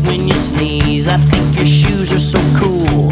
when you sneeze. I think your shoes are so cool.